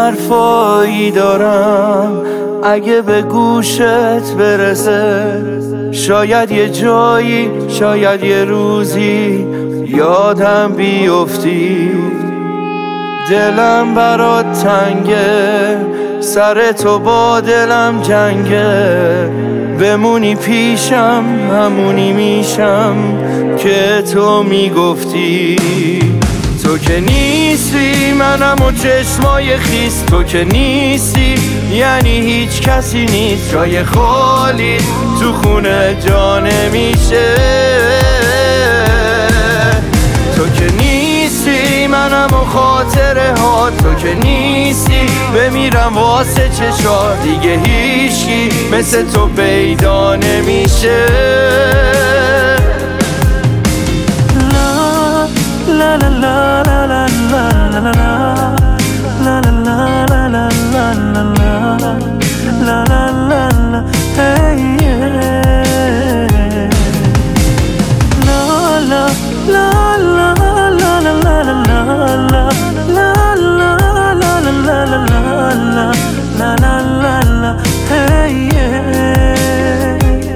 حرفایی دارم اگه به گوشت برسه، شاید یه جایی، شاید یه روزی یادم بیفتی. دلم برات تنگه، سر تو با دلم جنگه، بمونی پیشم همونی میشم که تو میگفتی. تو که نیستی منم و چشمای خیس، تو که نیستی یعنی هیچ کسی نیست. جای خالی تو خونه جا نمیشه. تو که نیستی منم و خاطره ها، تو که نیستی بمیرم واسه چشات. دیگه هیچکی مثل تو پیدا نمیشه. La la la la la la la la la la la la la la la la la la la hey yeah. La la la la la la la la la la la la la la la hey yeah.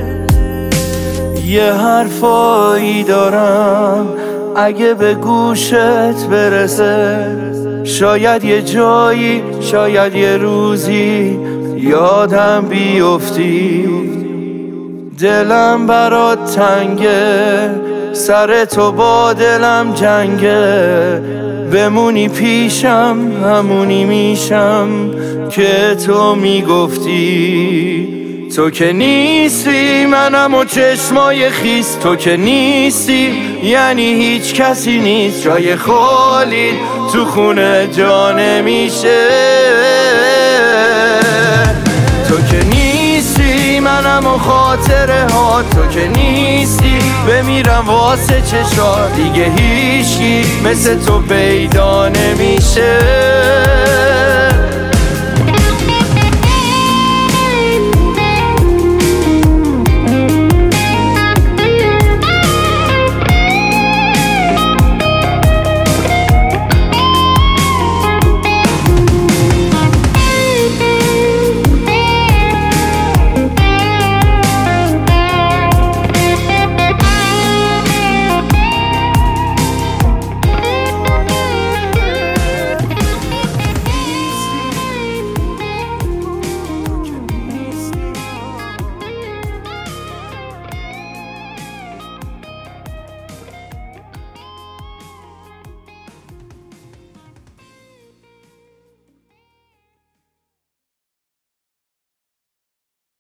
یه حرفایی دارم اگه به گوشت برسه، شاید یه جایی، شاید یه روزی یادم بیفتی. دلم برات تنگه، سر تو با دلم جنگه، بمونی پیشم همونی میشم که تو میگفتی. تو که نیستی منم و چشمای خیس، تو که نیستی یعنی هیچ کسی نیست. جای خالی تو خونه جا نمیشه. تو که نیستی منم و خاطره ها، تو که نیستی بمیرم واسه چشات. دیگه هیچکی مثل تو پیدا نمیشه.